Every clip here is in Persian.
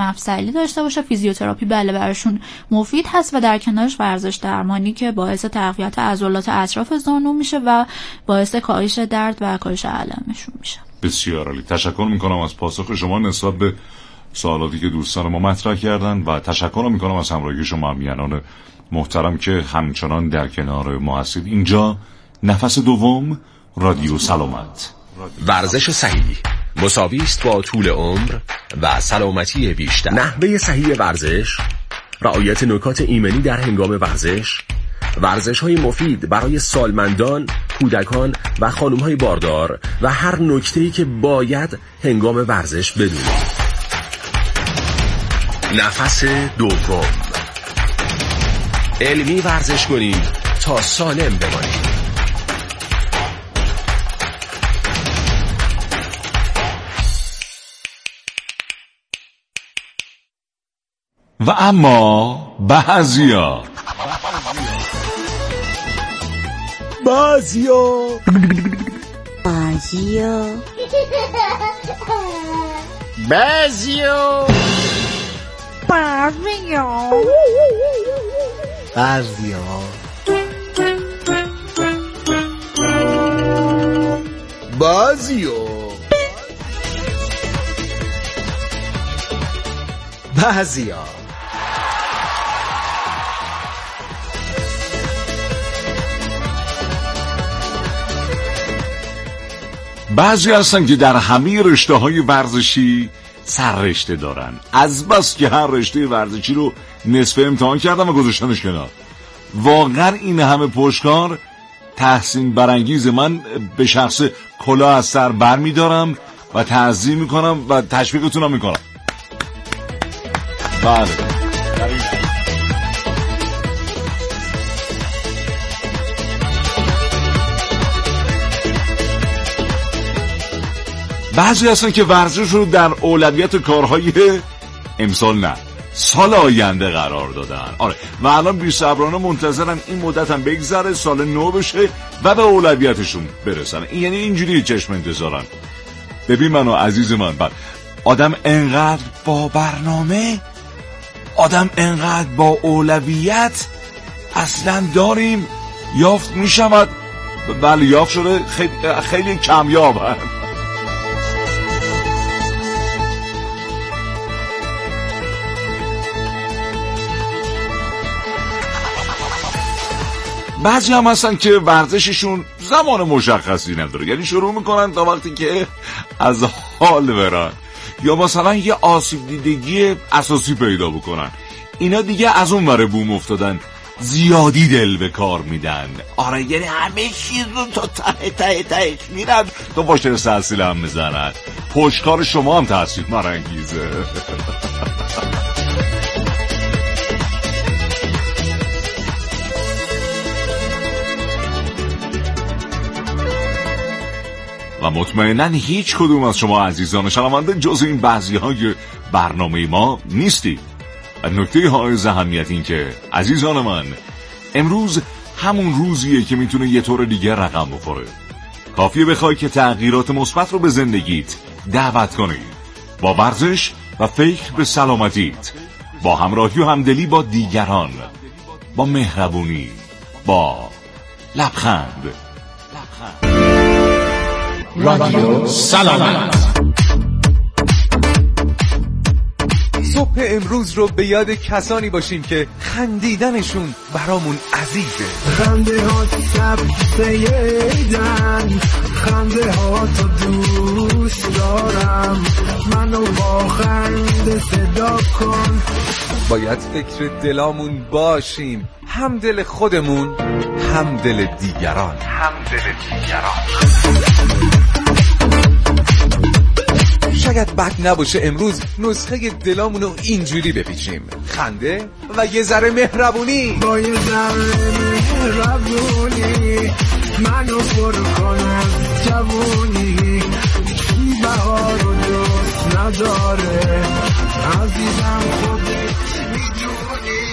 مفصلی داشته باشه. فیزیوتراپی بله براشون مفید هست و در کنارش ورزش درمانی که باعث تقویت عضلات اطراف زانو میشه و باعث کاهش درد و کاهش علمشون میشه. بسیار عالی. تشکر میکنم از پاسخ شما نسبت به سوالاتی که دوستان ما مطرح کردن و تشکر میکنم از همراهی شما همیهنان محترم که همچنان در کنار ما هستید. اینجا نفس دوم، رادیو سلامت. ورزش صحیح مساوی است با طول عمر و سلامتی بیشتر. نحوه صحیح ورزش، رعایت نکات ایمنی در هنگام ورزش‌های مفید برای سالمندان، کودکان و خانم‌های باردار و هر نکته‌ای که باید هنگام ورزش بدونید. نفس دوم، علمی ورزش کنید تا سالم بمانید. و اما بعضیا بعضی هستن که در همه رشته‌های ورزشی سررشته دارن، از بس که هر رشته ورزشی رو نصف امتحان کردن و گذاشتنش کنار. واقعا این همه پشتکار تحسین برانگیز. من به شخص کلاه از سر بر می‌دارم و تعظیم میکنم و تشویقتونم میکنم. بله بعضی هستن که ورزش رو در اولویت کارهای امسال نه سال آینده قرار دادن. آره و الان بی‌صبرانه منتظرم این مدت هم بگذره، سال نو بشه و به اولویتشون برسن. یعنی اینجوری چشم انتظارن. ببین منو عزیز من، آدم انقدر با برنامه، آدم انقدر با اولویت اصلا داریم یافت میشود. بله یافت شده، خیلی کمیابن. بعضی هم هستن که ورزششون زمان مشخصی نداره، یعنی شروع میکنن تا وقتی که از حال برن یا مثلا یه آسیب دیدگی اساسی پیدا بکنن. اینا دیگه از اون ور بوم افتادن، زیادی دل به کار میدن. آره یعنی همه چیز رو تا ته میرن تا باشه تحصیل هم میزنن. پشتکار شما هم تحصیل برانگیزه. و مطمئناً هیچ کدوم از شما عزیزان شنونده جز این بعضی‌های برنامه ما نیستید. نکته حائز اهمیت این که عزیزان من، امروز همون روزیه که میتونه یه طور دیگه رقم بخوره. کافیه بخوای که تغییرات مثبت رو به زندگیت دعوت کنی، با ورزش و فکر به سلامتیت، با همراهی و همدلی با دیگران، با مهربونی، با لبخند. رادیو سلامت. صبح امروز رو به یاد کسانی باشیم که خندیدنشون برامون عزیزه. خنده ها سبزه ایدن، خنده ها تو دوست دارم، منو با خنده صدا کن. باید فکر دلامون باشیم، هم دل خودمون هم دل دیگران. شاید بد نباشه امروز نسخه دلامونو اینجوری بپیچیم: خنده و یه ذره مهربونی. با یه ذره مهربونی منو پر کن از جوونی. بهار رو دوست نداره عزیزم، خودت میدونی.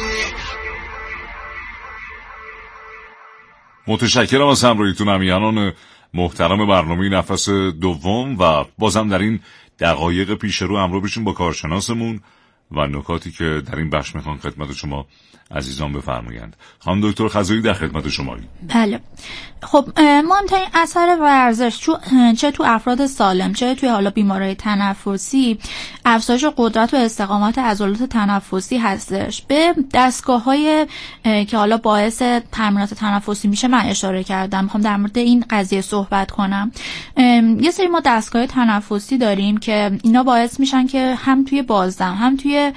متشکرم از همراهیتون همیهنان محترم برنامه نفس دوم و بازم در این دقایق پیش رو همراه بشیم با کارشناسمون و نکاتی که در این بخش میخوان خدمت شما عزیزان بفرمایند. خانم دکتر خزایی در خدمت شمایی. بله. خب مهمترین اثر ورزش چه تو افراد سالم چه توی حالا بیماری تنفسی افزایش قدرت و استقامت عضلات تنفسی هستش. به دستگاه‌های که حالا باعث تمرینات تنفسی میشه من اشاره کردم. میخوام در مورد این قضیه صحبت کنم. یه سری ما دستگاه تنفسی داریم که اینا باعث میشن که هم توی بازدم هم توی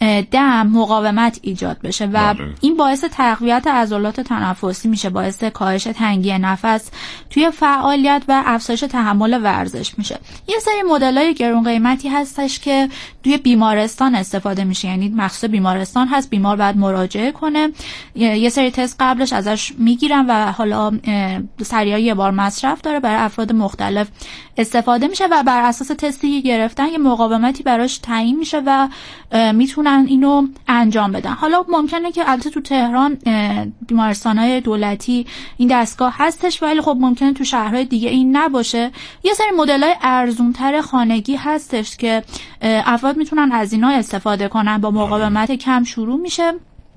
دم مقاومت ایجاد بشه و این باعث تقویت عضلات تنفسی میشه، باعث کاهش تنگی نفس توی فعالیت و افزایش تحمل ورزش میشه. یه سری مدل‌های گرون قیمتی هستش که توی بیمارستان استفاده میشه، یعنی مخصوص بیمارستان هست، بیمار باید مراجعه کنه، یه سری تست قبلش ازش میگیرن و حالا سریع یه بار مصرف داره، برای افراد مختلف استفاده میشه و بر اساس تستی که گرفتن یه مقاومتی براش تعیین میشه و میتونن اینو انجام بدن. حالا ممکنه که البته تو تهران بیمارستان‌های دولتی این دستگاه هستش ولی خب ممکنه تو شهرهای دیگه این نباشه. یه سری مدل‌های ارزان‌تر خانگی هستش که افراد میتونن از اینا استفاده کنن، با مقاومت کم شروع میشه،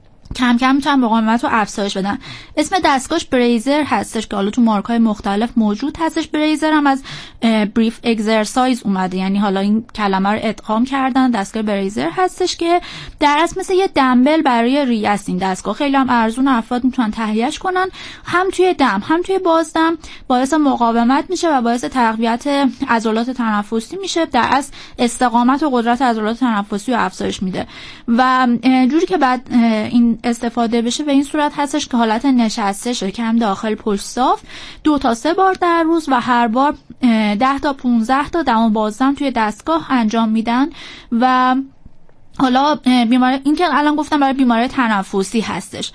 کم کم میتونن مقاومت رو افزایش بدن. اسم دستگاهش بریزر هستش که حالا تو مارک‌های مختلف موجود هستش. بریزر هم از بریف اگزرسایز اومده، یعنی حالا این کلمه رو ادغام کردن، دستگاه بریزر هستش که در اصل مثل یه دمبل برای ریه است. این دستگاه خیلی هم ارزون، افراد میتونن تهیهش کنن، هم توی دم هم توی بازدم باعث مقاومت میشه و باعث تقویت عضلات تنفسی میشه، در اصل استقامت و قدرت عضلات تنفسی رو افزایش میده و جوری که بعد این استفاده بشه به این صورت هستش که حالت نشسته شکم داخل پشت صاف 2 تا 3 بار در روز و هر بار 10 تا 15 تا دم و بازدم توی دستگاه انجام میدن و حالا بیماری این که الان گفتم برای بیماری تنفسی هستش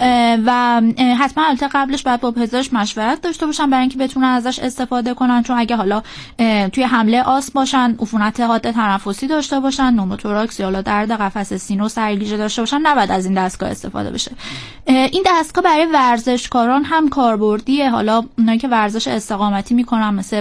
و حتما البته قبلش باید با پزشک مشورت داشته باشن برای اینکه بتونن ازش استفاده کنن، چون اگه حالا توی حمله آسم باشن، عفونت حاد تنفسی داشته باشن، نوموتوراکس یا درد قفس سینو سرگیجه داشته باشن، نباید از این دستگاه استفاده بشه. این دستگاه برای ورزشکاران هم کاربردیه. حالا اونایی که ورزش استقامتی میکنن مثل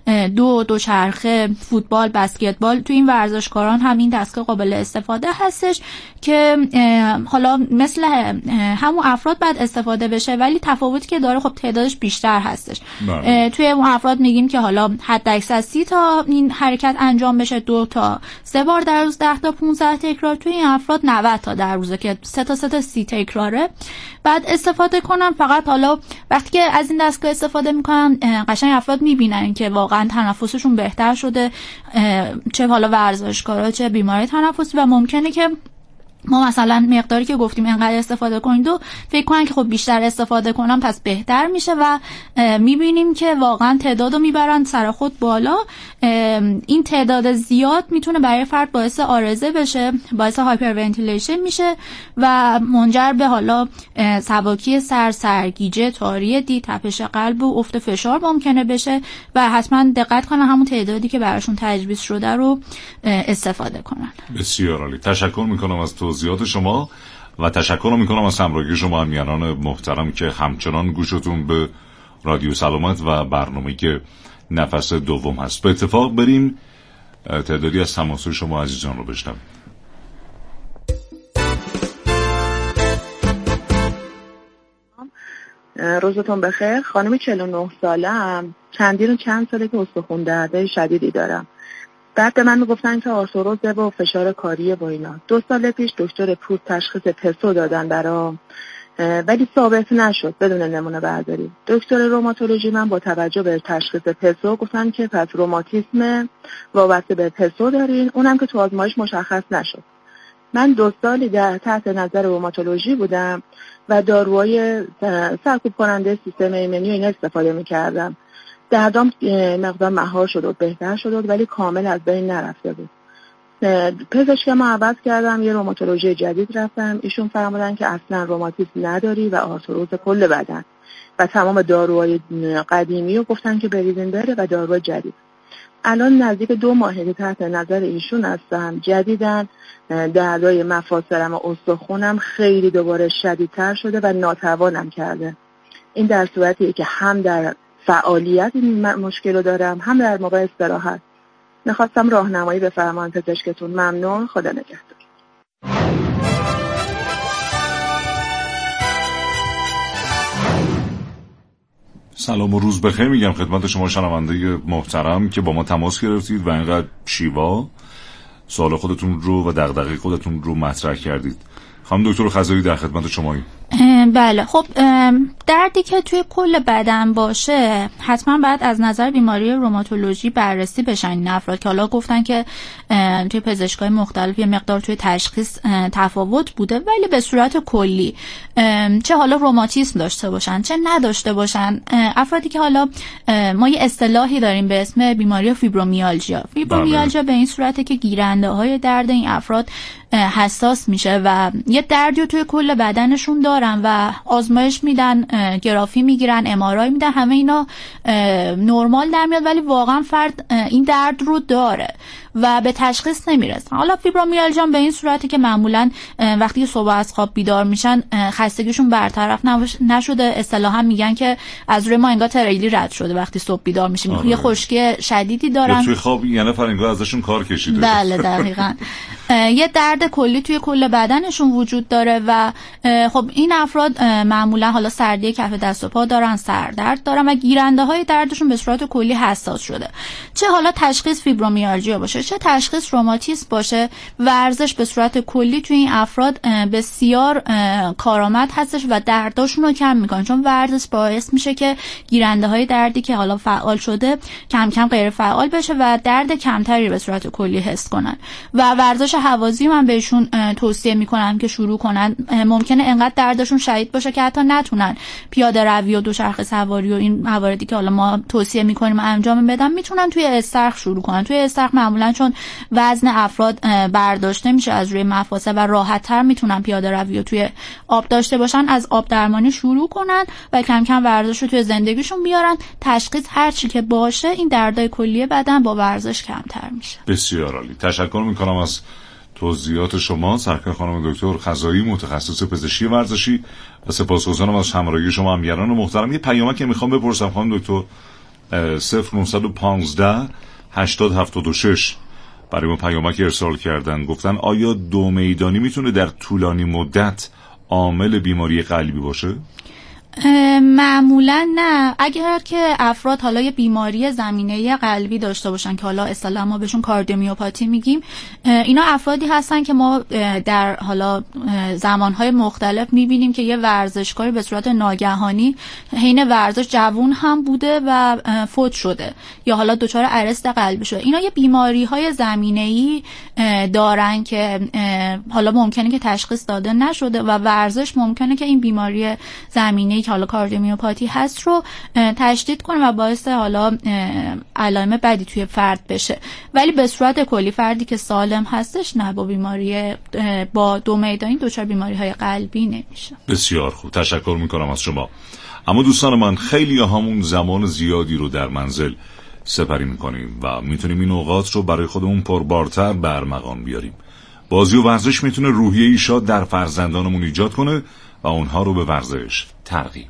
دوچرخه، فوتبال، بسکتبال، توی این ورزشکاران هم این دستگاه قابل استفاده هستش که حالا مثل همون افراد بعد استفاده بشه ولی تفاوتی که داره خب تعدادش بیشتر هستش. توی اون افراد میگیم که حالا حد اکثر 30 تا این حرکت انجام بشه، 2 تا 3 بار در روز، 10 تا 15 تکرار. توی این افراد 90 تا در روزه که 3 تا 30 تکراره بعد استفاده کنن. فقط حالا وقتی که از این دستگاه استفاده میکنن قشنگ افراد میبینن که واقعا تنفسشون بهتر شده، چه حالا ورزشکارا چه بیماری تنفسی، و ممکنه که ما مثلا مقداری که گفتیم اینقدر استفاده کنید و فکر کنن که خب بیشتر استفاده کنم پس بهتر میشه و میبینیم که واقعا تعدادو میبرن سر خود بالا. این تعداد زیاد میتونه برای فرد باعث عارضه بشه، باعث هایپرونتیلیشن میشه و منجر به حالا سبکی سر، سرگیجه، تاری دید، تپش قلب و افت فشار ممکنه بشه و حتما دقت کنن همون تعدادی که براشون تجویز شده رو استفاده کنن. بسیار عالی. تشکر میکنم از توضیحات شما و تشکر میکنم از همراهی شما همیهنان محترم که همچنان گوشتون به رادیو سلامت و برنامه‌ای که نفس دوم هست. به اتفاق بریم تعدادی از تماس‌های شما عزیزان رو بشنویم. روزتون بخیر. خانم 49 ساله‌ام. چند ساله که استخوان درد شدیدی دارم. بعد به من میگفتن که آرتروزه و فشار کاریه و اینا. 2 سال پیش دکتر پوست تشخیص پسو دادن برام، ولی ثابت نشد بدون نمونه برداری. دکتر روماتولوژی من با توجه به تشخیص پسو گفتن که پس روماتیسم وابسته به پسو دارین، اونم که تو آزمایش مشخص نشد. من 2 سالی در تحت نظر روماتولوژی بودم و داروهای سرکوب کننده سیستم ایمنی و اینا استفاده میکردم. دردام مقدار مهار شد و بهتر شد ولی کامل از بین نرفته بود. پزشکم رو عوض کردم، یه روماتولوژی جدید رفتم. ایشون فرمودن که اصلا روماتیسم نداری و آرتروز کل بدن و تمام داروهای قدیمی رو گفتن که بریزین بره و داروهای جدید. الان نزدیک 2 ماهه تحت نظر ایشون هستم. جدیدن دردای مفاصلم و استخونم خیلی دوباره شدیدتر شده و ناتوانم کرده. این در صورتیه که هم در فعالیت این مشکل رو دارم هم در موقع استراحت. میخواستم راهنمایی بفرمایید پزشکتون. ممنون، خدا نگهدار. سلام و روز بخیر میگم خدمت شما شنونده محترم که با ما تماس گرفتید و اینقدر شیوا سوال خودتون رو و دغدغه خودتون رو مطرح کردید. خانم دکتر خزایی در خدمت شماییم. بله خب دردی که توی کل بدن باشه حتما باید از نظر بیماری روماتولوژی بررسی بشن این افراد که حالا گفتن که توی پزشکای مختلف یه مقدار توی تشخیص تفاوت بوده، ولی به صورت کلی چه حالا روماتیسم داشته باشن چه نداشته باشن، افرادی که حالا ما یه اصطلاحی داریم به اسم بیماری فیبرومیالژیا به این صورته که گیرنده های درد این افراد حساس میشه و یه دردی توی کل بدنشون دارن و آزمایش میدن، گرافی میگیرن، MRI میدن، همه اینا نرمال در میاد ولی واقعا فرد این درد رو داره و به تشخیص نمیرسن. حالا فیبرومیالژیا به این صورتی که معمولا وقتی صبح از خواب بیدار میشن خستگیشون برطرف نشده، اصطلاحا میگن که از روی ما انگار تریلی رد شده وقتی صبح بیدار میشیم، یه خشکی شدیدی دارن توی خواب، یعنی فرنگا ازشون کار کشیده. بله دقیقاً. یه درد کلی توی کل بدنشون وجود داره و خب این افراد معمولا حالا سردی کف دست و پا دارن، سردرد دارن و گیرنده های دردشون به صورت کلی حساس شده. چه حالا تشخیص فیبرومیالژیا باشه چه تشخیص روماتیسم باشه، ورزش به صورت کلی توی این افراد بسیار کارآمد هستش و درداشون رو کم میکنه، چون ورزش باعث میشه که گیرنده های دردی که حالا فعال شده کم کم غیر فعال بشه و درد کمتری به صورت کلی حس کنن. و ورزش هوازی من بهشون توصیه میکنم که شروع کنن. ممکنه انقدر دردشون شدید باشه که حتی نتونن پیاده روی و دوچرخه سواری و این مواردی که حالا ما توصیه میکنیم انجام بدن، میتونن توی استرخ شروع کنن. توی استرخ معمولا چون وزن افراد برداشته میشه از روی مفاصل و راحت‌تر میتونن پیاده روی و توی آب داشته باشن، از آب درمانی شروع کنن و کم کم ورزش رو توی زندگیشون بیارن. تشخیص هر چی که باشه این دردای کلی بدن با ورزش کمتر میشه. بسیار عالی. تشکر میکنم از توضیحات شما سرکار خانم دکتر خزایی، متخصص پزشکی ورزشی، و سپاسگزارم از همراهی شما همگران محترم. یه پیامک که میخوام بپرسم خانم دکتر 0915 8076 برای ما پیامک ارسال کردن، گفتن آیا دو میدانی میتونه در طولانی مدت عامل بیماری قلبی باشه؟ معمولا نه. اگر که افراد حالا یه بیماری زمینه قلبی داشته باشن که حالا اصطلاحاً ما بهشون کاردیومیوپاتی میگیم، اینا افرادی هستن که ما در حالا زمانهای مختلف میبینیم که یه ورزشکاری به صورت ناگهانی حین ورزش جوون هم بوده و فوت شده یا حالا دچار ارست قلبی شده. اینا یه بیماری‌های زمینه‌ای دارن که حالا ممکنه که تشخیص داده نشده و ورزش ممکنه که این بیماری زمینه‌ای که حالا کاردیومیوپاتی هست رو تشدید کنه و باعث حالا علائم بدی توی فرد بشه. ولی به صورت کلی فردی که سالم هستش نه، با بیماری با دو میدانی دچار بیماری‌های قلبی نمیشه. بسیار خوب، تشکر میکنم از شما. اما دوستان من، خیلی همون زمان زیادی رو در منزل سپری میکنیم و میتونیم این اوقات رو برای خودمون پربارتر به ارمغان بیاریم. بازی و ورزش میتونه روحیه‌ای شاد در فرزندانمون ایجاد کنه و اونها رو به ورزش ترغیب.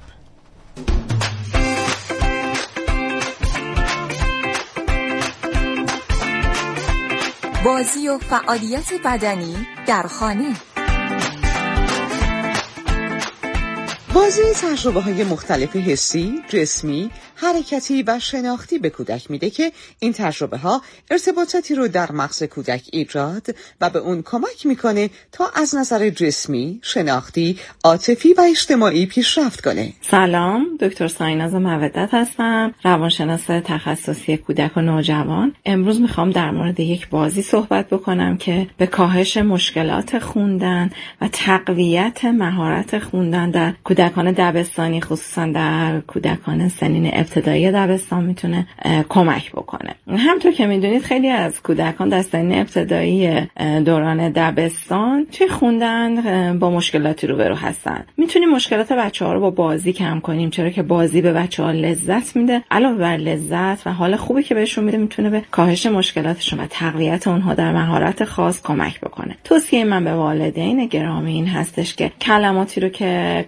بازی و فعالیت بدنی در خانه. بازی تجربه‌های مختلف حسی، جسمی، حرکتی و شناختی به کودک میده که این تجربه‌ها ارتباطاتی رو در مغز کودک ایجاد و به اون کمک میکنه تا از نظر جسمی، شناختی، عاطفی و اجتماعی پیشرفت کنه. سلام، دکتر سایناز مودت هستم، روانشناس تخصصی کودک و نوجوان. امروز میخوام در مورد یک بازی صحبت بکنم که به کاهش مشکلات خوندن و تقویت مهارت خوندن در کودکان دبستانی، خصوصا در کودکان سنین ابتدایی دبستان میتونه کمک بکنه. همونطور که میدونید خیلی از کودکان در سنین ابتدایی دوران دبستان توی خوندن با مشکلاتی روبرو هستن. میتونیم مشکلات بچه‌ها رو با بازی کم کنیم، چرا که بازی به بچه‌ها لذت میده. علاوه بر لذت و حال خوبی که بهشون میده، میتونه به کاهش مشکلاتشون و تقویت اونها در مهارت خاص کمک بکنه. توصیه من به والدین گرامی این هستش که کلماتی رو که کودک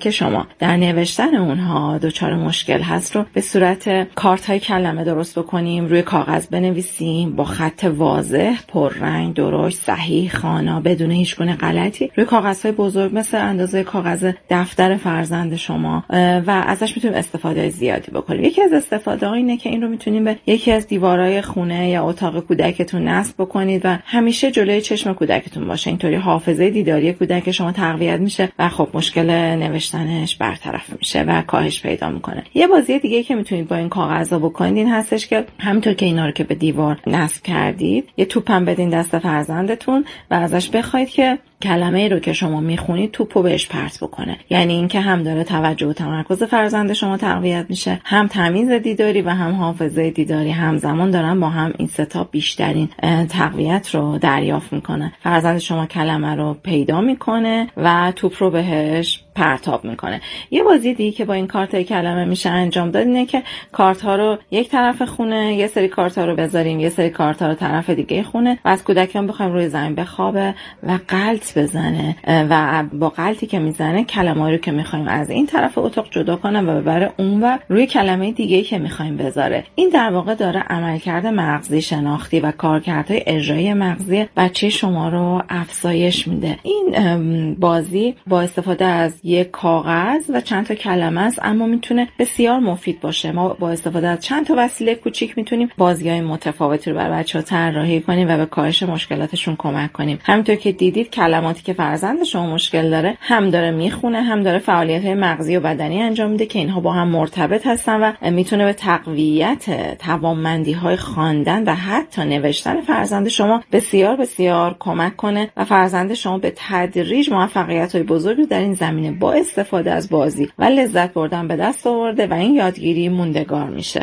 که شما در نوشتن اونها دچار مشکل هست رو به صورت کارت‌های کلمه درست بکنیم، روی کاغذ بنویسیم با خط واضح، پررنگ، درشت، صحیح، خوانا، بدون هیچ گونه غلطی، روی کاغذهای بزرگ مثل اندازه کاغذ دفتر فرزند شما و ازش میتونیم استفاده زیادی بکنیم. یکی از استفاده‌ها اینه که این رو میتونیم به یکی از دیوارهای خونه یا اتاق کودکتون نصب بکنید و همیشه جلوی چشم کودکتون باشه. اینطوری حافظه دیداری کودک شما تقویت میشه و خب مشکل نوشتنش برطرف میشه و کاهش پیدا میکنه. یه بازی دیگه که میتونید با این کاغذها بکنید این هستش که همونطور که اینا رو که به دیوار نصب کردید، یه توپم بدین دست فرزندتون و ازش بخواید که کلمه رو که شما میخونید توپو بهش پرت بکنه. یعنی این که هم داره توجه و تمرکز فرزند شما تقویت میشه، هم تمیز دیداری و هم حافظه دیداری همزمان دارن با هم این سه تا بیشترین تقویت رو دریافت میکنه. فرزند شما کلمه رو پیدا میکنه و توپ رو بهش پرتاب میکنه. یه بازی دیگه که با این کارت کلمه میشه انجام داد اینه که کارت ها رو یک طرف خونه، یه سری کارت ها رو بذاریم یه سری کارت ها رو طرف دیگه خونه و از کودکان بخوایم روی زمین بخوابه و غلط بزنه و با غلطی که میزنه کلمه‌ای رو که میخوایم از این طرف اتاق جدا کنه و ببره اون و روی کلمه دیگه‌ای که میخوایم بذاره. این در واقع داره عملکرد مغزی شناختی و کارکردهای اجرایی مغزی بچه شما رو افزایش میده. این بازی با استفاده از یک کاغذ و چند تا کلمه است اما میتونه بسیار مفید باشه. ما با استفاده از چند تا وسیله کوچیک میتونیم بازی‌های متفاوتی رو برای بچه‌ها طراحی کنیم و به کاهش مشکلاتشون کمک کنیم. همونطور که دیدید کلماتی که فرزند شما مشکل داره هم داره میخونه هم داره فعالیت‌های مغزی و بدنی انجام میده که اینها با هم مرتبط هستن و میتونه به تقویت توانمندی‌های خواندن و حتی نوشتن فرزند شما بسیار بسیار کمک کنه و فرزند شما به تدریج موفقیت‌های بزرگی در این زمینه با استفاده از بازی و لذت بردن به دست آورده و این یادگیری موندگار میشه.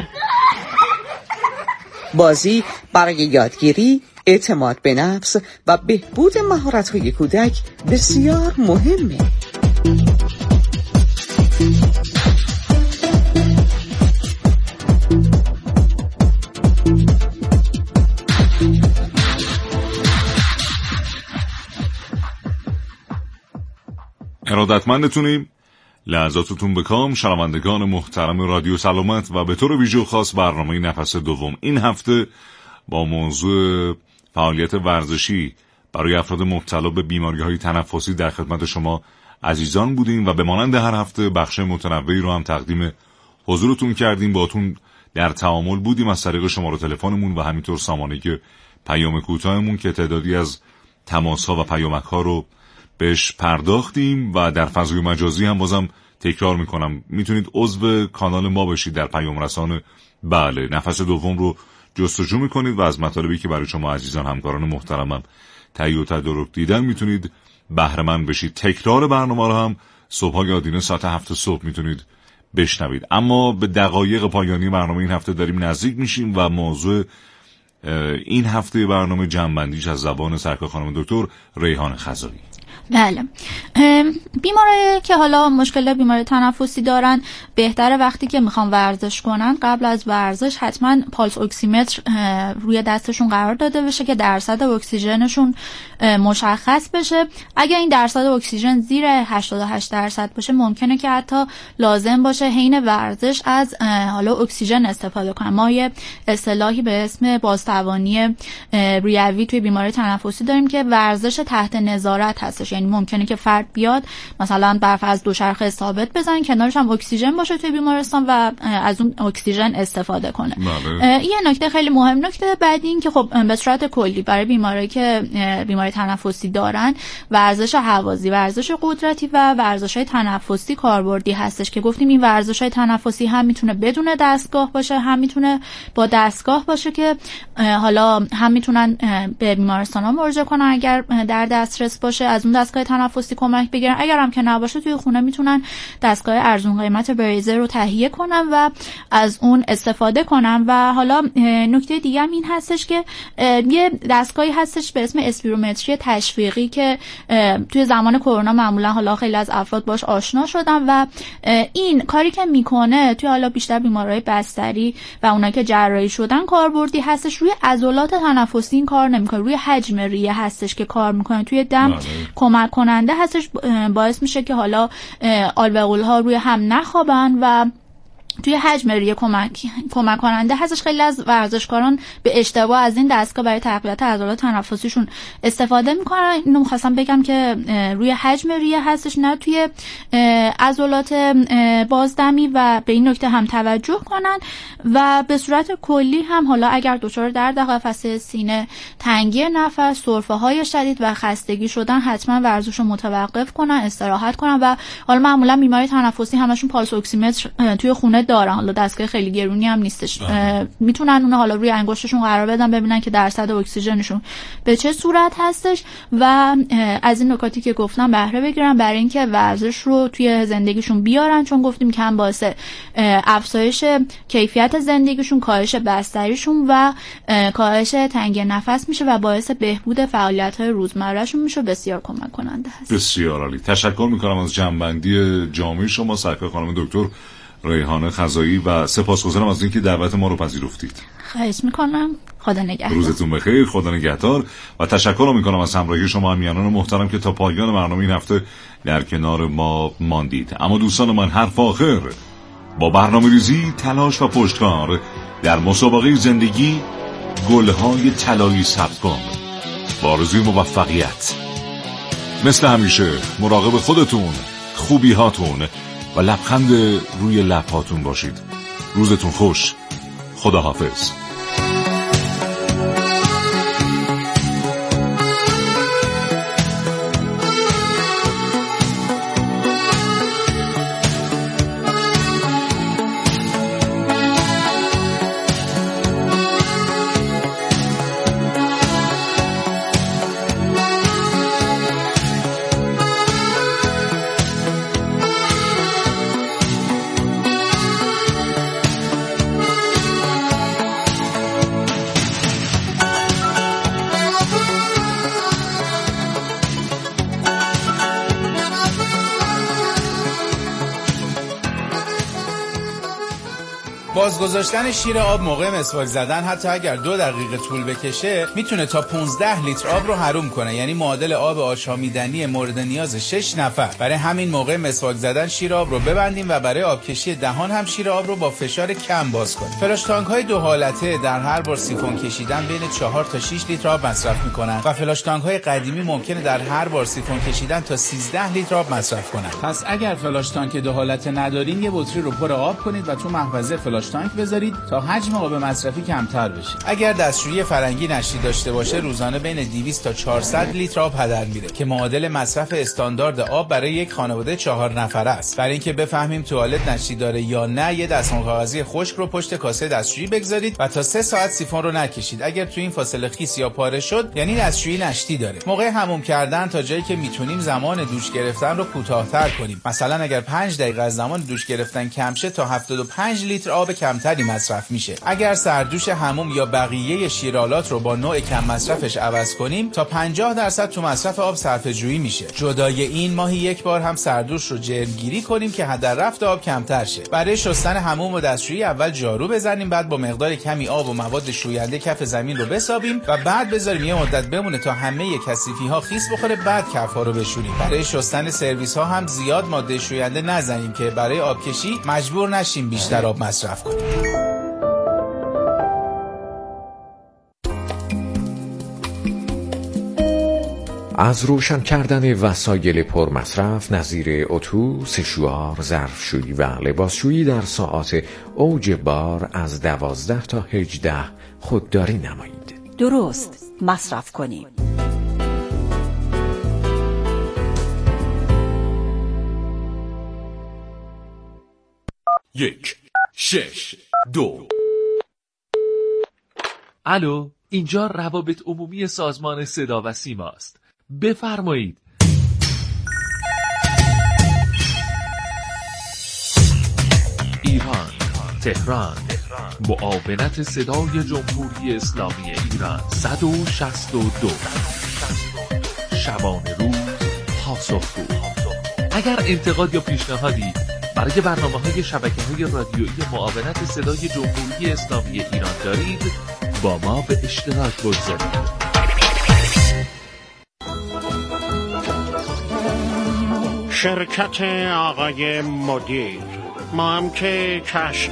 بازی برای یادگیری، اعتماد به نفس و بهبود مهارت‌های کودک بسیار مهمه. ارادتمندتونیم. لحظاتتون بکام شنوندگان محترم رادیو سلامت و به طور ویژه خاص برنامه نفس دوم این هفته با موضوع فعالیت ورزشی برای افراد مبتلا به بیماری‌های تنفسی در خدمت شما عزیزان بودیم و به مانند هر هفته بخش متنوعی رو هم تقدیم حضورتون کردیم، باهاتون در تعامل بودیم از طریق شماره تلفنمون و همینطور سامانه پیام کوتاهمون که تعدادی از تماس‌ها و پیامک‌ها رو بهش پرداختیم و در فضای مجازی هم بازم تکرار میکنم میتونید عضو کانال ما بشید در پیام رسان بله نفس دوم رو جستجو میکنید و از مطالبی که برای شما عزیزان همکاران محترمم تهیه و تدارک دیدن میتونید بهره مند بشید. تکرار برنامه رو هم صبح‌های آدینه ساعت 7 صبح میتونید بشنوید. اما به دقایق پایانی برنامه این هفته داریم نزدیک میشیم و موضوع این هفته برنامه جمع‌بندیش از زبان سرکار خانم دکتر ریحان خزایی. بله، بیمارایی که حالا مشکل بیماری تنفسی دارن بهتره وقتی که میخوان ورزش کنن قبل از ورزش حتما پالس اکسیمتر روی دستشون قرار داده بشه که درصد اکسیژنشون مشخص بشه. اگه این درصد اکسیژن زیر 88% باشه ممکنه که حتی لازم باشه حین ورزش از حالا اکسیژن استفاده کنن. ما یه اصطلاحی به اسم بازتوانی ریوی توی بیماری تنفسی داریم که ورزش تحت نظارت هستش. یعنی ممکنه که فرد بیاد مثلا برف از دوچرخه ثابت بزنه، کنارش هم اکسیژن باشه توی بیمارستان و از اون اکسیژن استفاده کنه. یه نکته خیلی مهم، نکته بعدی این که خب به صورت کلی برای بیماری که بیماری تنفسی دارن ورزش هوازی، ورزش قدرتی و ورزش‌های تنفسی کاربردی هستش که گفتیم این ورزش‌های تنفسی هم میتونه بدون دستگاه باشه هم میتونه با دستگاه باشه که حالا هم میتونن به بیمارستان‌ها مراجعه کنن اگر در دسترس باشه از اون دستگاه تنفسی کمک بگیرن، اگر هم که نباشه توی خونه میتونن دستگاه ارزون قیمت بریزر رو تهیه کنن و از اون استفاده کنن. و حالا نکته دیگه هم این هستش که یه دستگاهی هستش به اسم اسپیرومتری تشویقی که توی زمان کرونا معمولا حالا خیلی از افراد باش آشنا شدن و این کاری که میکنه توی حالا بیشتر بیماری‌های بستری و اونایی که جراحی شدن کاربردی هستش. روی عضلات تنفسی این کار نمیکنه، روی حجم ریه هستش که کار میکنه، توی دم کمک کمک کننده هستش، باعث میشه که حالا آلوئول‌ها روی هم نخوابن و توی حجم ریه کمک کننده هستش. خیلی از ورزشکاران به اشتباه از این دستگاه برای تقویت عضلات تنفسیشون استفاده میکنن. اینو می‌خواستم بگم که روی حجم ریه هستش، نه توی عضلات بازدمی و به این نکته هم توجه کنن. و به صورت کلی هم حالا اگر دچار درد قفسه سینه، تنگی نفس، سرفه‌های شدید و خستگی شدن، حتما ورزش رو متوقف کنن، استراحت کنن. و حالا معمولا بیماری تنفسی همشون پالس اکسیمتر توی خونه دارن، حالا دستگاه خیلی گرونی هم نیستش، میتونن اون حالا روی انگشتشون قرار بدن ببینن که درصد اکسیژنشون به چه صورت هستش و از این نکاتی که گفتم بهره بگیرن برای اینکه ورزش رو توی زندگیشون بیارن، چون گفتیم که هم باعث افزایش کیفیت زندگیشون، کاهش بستریشون و کاهش تنگی نفس میشه و باعث بهبود فعالیت‌های روزمرهشون میشه. بسیار کمک کننده هست. بسیار عالی. تشکر میکنم از جنبندی جامع شما سرکار خانم دکتر ریحانه خزایی و سپاسگزارم از اینکه دعوت ما رو پذیرفتید. خواهش میکنم. خدا نگهدار. روزتون بخیر. خدا نگهدار. و تشکر میکنم از همراهی شما همیهنان محترم که تا پایان برنامه این هفته در کنار ما ماندید. اما دوستان من، حرف آخر با برنامه‌ریزی، تلاش و پشتکار در مسابقه زندگی گل‌های طلایی ثبت کن. با آرزوی موفقیت. مثل همیشه مراقب خودتون، خوبی هاتون و لبخند روی لب‌هاتون باشید. روزتون خوش. خداحافظ. بازگذاشتن شیر آب موقع مسواک زدن حتی اگر 2 دقیقه طول بکشه میتونه تا 15 لیتر آب رو حروم کنه، یعنی معادل آب آشامیدنی مورد نیاز 6 نفر. برای همین موقع مسواک زدن شیر آب رو ببندیم و برای آبکشی دهان هم شیر آب رو با فشار کم باز کنیم. فلاش تانک های 2 حالته در هر بار سیفون کشیدن بین 4 تا 6 لیتر آب مصرف میکنن و فلاش تانک های قدیمی ممکنه در هر بار سیفون کشیدن تا 13 لیتر آب مصرف کنن. پس اگر فلاش تانک 2 حالته ندارین، یه بطری رو پر آب کنید و تو محفظه فلاش تانک بذارید تا حجم آب مصرفی کمتر بشه. اگر دستشویی فرنگی نشتی داشته باشه، روزانه بین 200 تا 400 لیتر آب هدر میره که معادل مصرف استاندارد آب برای یک خانواده 4 نفره است. برای اینکه بفهمیم توالت نشتی داره یا نه، یه دستمال کاغذی خشک رو پشت کاسه دستشویی بگذارید و تا 3 ساعت سیفون رو نکشید. اگر تو این فاصله خیس یا پاره شد، یعنی دستشویی نشتی داره. موقع حموم کردن تا جایی که میتونیم زمان دوش گرفتن رو کوتاه‌تر کنیم. مثلا اگر 5 دقیقه از زمان دوش گرفتن کم شه، تا 75 لیتر آب کمتری مصرف میشه. اگر سردوش حموم یا بقیه شیرالات رو با نوع کم مصرفش عوض کنیم، تا 50% تو مصرف آب صرفه جویی میشه. جدای این، ماهی 1 بار هم سردوش رو جرمگیری کنیم که هدر رفت آب کمتر شه. برای شستن حموم و دستشویی اول جارو بزنیم، بعد با مقدار کمی آب و مواد شوینده کف زمین رو بسابیم و بعد بذاریم یه مدت بمونه تا همه کثیفی ها خیس بخوره، بعد کف‌ها رو بشوریم. برای شستن سرویس ها هم زیاد ماده شوینده نزنیم که برای آبکشی مجبور نشیم بیشتر آب مصرف کنیم. از روشن کردن وسایل پرمصرف نظیر اتو، سشوار، ظرفشویی و لباسشویی در ساعات اوج بار از 12 تا 18 خودداری نمایید. درست مصرف کنید. یک 6 2. الو، اینجا روابط عمومی سازمان صدا و سیما است. بفرمایید. ایران، تهران، معاونت صدای جمهوری اسلامی ایران 162. شبانه روز پاسخگو. اگر انتقاد یا پیشنهادی برای برنامه‌های شبکه‌های رادیویی معاونت صدای جمهوری اسلامی ایران دارید، با ما به اشتراک بگذارید. شرکت آقای مدیر، ما هم که کشک.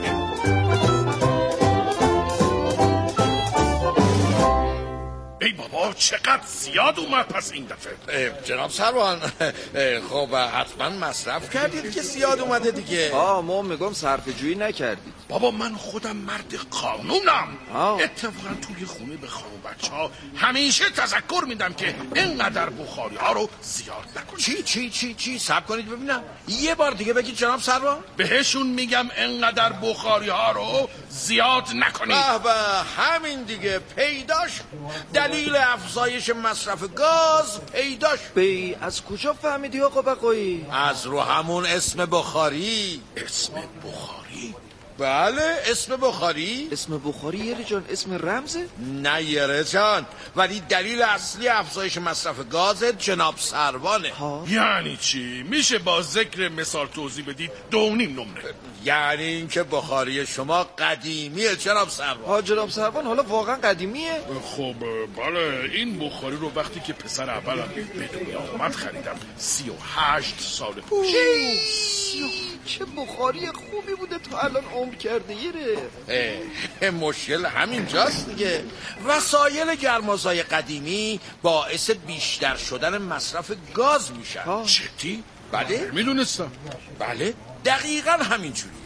ای بابا چقدر زیاد اومد پس این دفعه. جناب سروان، خب حتما مصرف کردید که زیاد اومده دیگه. ما میگم صرفه‌جویی نکردید. بابا من خودم مرد قانونم. اتفاقا توی خونه به خانم بچه‌ها همیشه تذکر میدم که اینقدر بخاری ها رو زیاد نکنید. چی صبر کنید ببینم، یه بار دیگه بگید جناب سروان. بهشون میگم اینقدر بخاری ها رو زیاد نکنید. به همین دیگه پیداش، دلیل افزایش مصرف گاز پیداش. از کجا فهمیدی آقا بقایی؟ از رو همون اسم بخاری. اسم بخاری؟ بله اسم بخاری. اسم بخاری یری جان اسم رمزه؟ نه یره جان، ولی دلیل اصلی افزایش مصرف گاز جناب سروانه. یعنی چی؟ میشه با ذکر مثال توضیح بدید؟ 2.5 نمره. یعنی اینکه بخاری شما قدیمیه جناب سروان. جناب سروان حالا واقعا قدیمیه؟ خب بله، این بخاری رو وقتی که پسر اولم به دنیا آمد خریدم 38 سال پیش. چه بخاری خوبی بوده تا الان عمر کرده یره. مشکل همینجاست دیگه. وسایل گرمازای قدیمی باعث بیشتر شدن مصرف گاز میشن. جدی؟ بله میدونستم. بله دقیقا همینجوریه.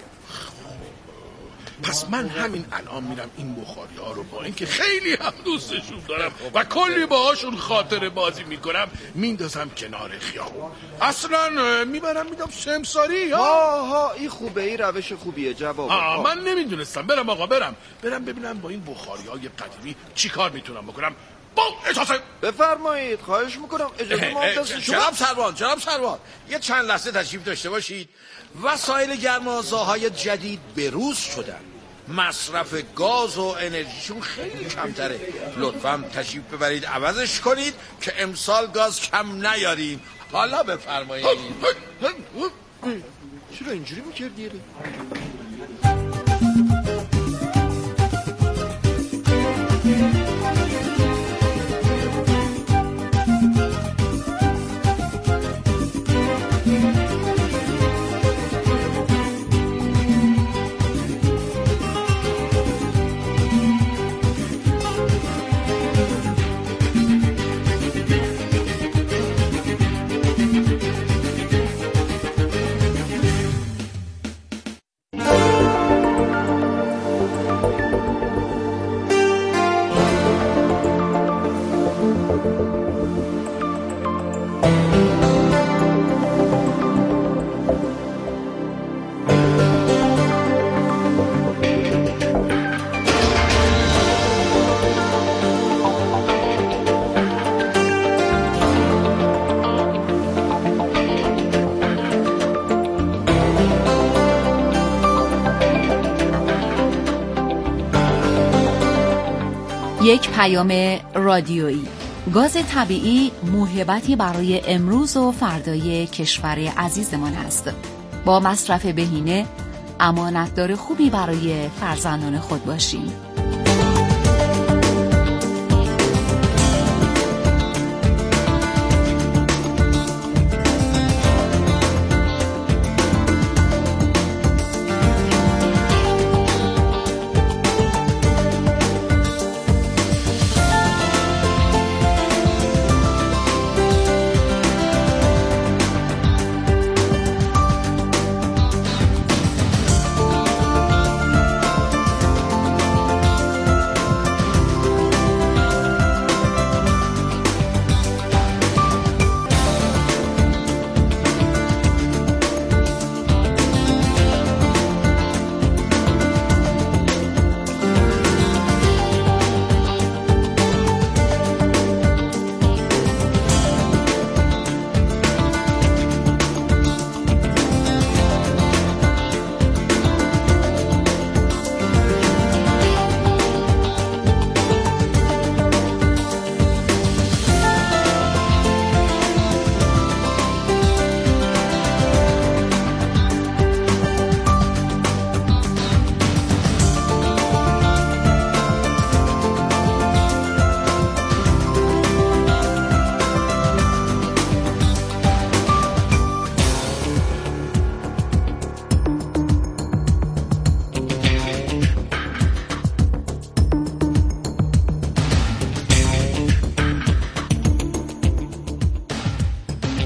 پس من همین الان میرم این بخاری ها رو با اینکه خیلی هم دوستشون دارم و کلی باهاشون خاطره بازی میکنم میندازم کنار خیابون. اصلا میبرم میدم شمساری. این خوبه، این روش خوبیه جواب. من نمیدونستم. برم آقا، برم ببینم با این بخاری های قدیمی چی کار میتونم بکنم. با اجازه بفرمایید، خواهش میکنم. اجازه ما دست شما. جناب سروان یه چند لحظه تشریف داشته باشید. وسایل گرمازاهای جدید بروز شدن، مصرف گاز و انرژیشون خیلی کمتره. لطفاً تشریف ببرید عوضش کنید که امسال گاز کم نیاریم. حالا بفرمایید. چرا اینجوری میکردی؟ یک پیام رادیویی. گاز طبیعی موهبتی برای امروز و فردای کشور عزیزمان است. با مصرف بهینه امانتدار خوبی برای فرزندان خود باشیم.